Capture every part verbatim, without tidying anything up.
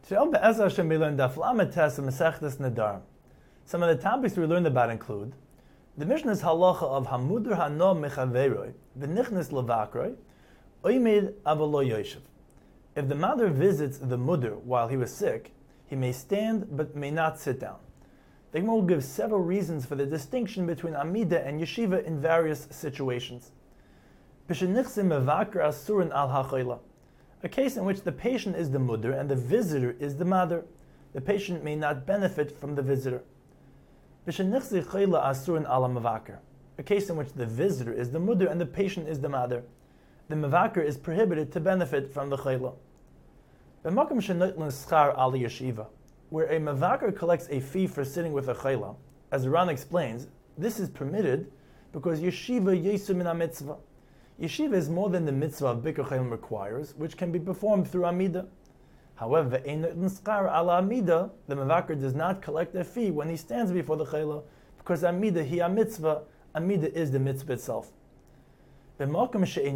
Today, Be'ez Hashem, we learned Daf Lamed Tes of Masechtas Nedar. Some of the topics we learned about include the Mishnah's halacha of Hamudur Hano Mechaveroi, V'nichnis Levakroi, Oimid Avalo Yoshev. If the mother visits the mudr while he was sick, he may stand but may not sit down. The Gemara will give several reasons for the distinction between Amida and Yeshiva in various situations. B'shenichsim Mevakar Asurin Al HaChoila, a case in which the patient is the mudr and the visitor is the mother. The patient may not benefit from the visitor. B'shenichsi Choila Asurin Al HaMevakar, a case in which the visitor is the mudr and the patient is the mother. The mevakar is prohibited to benefit from the chayla. B'makom shenotlan schar al yeshiva, where a mevakar collects a fee for sitting with a chayla, as the Ran explains, this is permitted because yeshiva yesu min mitzvah. Yeshiva is more than the mitzvah of Bikur Chaylim requires, which can be performed through Amida. However, einotlan schar al Amida, the mevakar does not collect a fee when he stands before the chayla, because Amida hi a mitzvah, Amida is the mitzvah itself. Where they are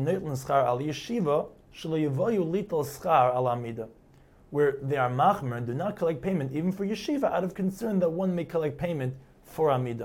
machmer and do not collect payment even for yeshiva out of concern that one may collect payment for amida.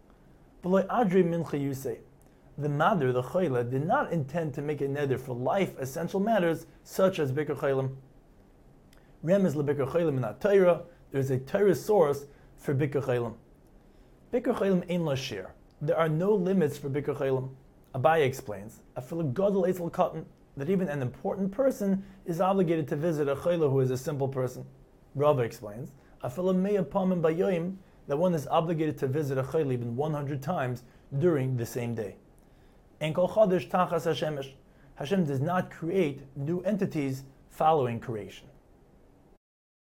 The mother, the chayla, did not intend to make a neder for life essential matters such as Bikur Chaylim. Remez leBikur Chaylim in Torah, there is a Torah source for Bikur Chaylim. Bikur Chaylim ein lo shir. There are no limits for Bikur Chaylim. Abaye explains, Afilu Gadol Eitzel Katan, that even an important person is obligated to visit a chayla who is a simple person. Rava explains, Afilu Meya Pamim Bayoim, that one is obligated to visit a chayla even one hundred times during the same day. En Kol Chodesh Tachas Hashemesh, Hashem does not create new entities following creation.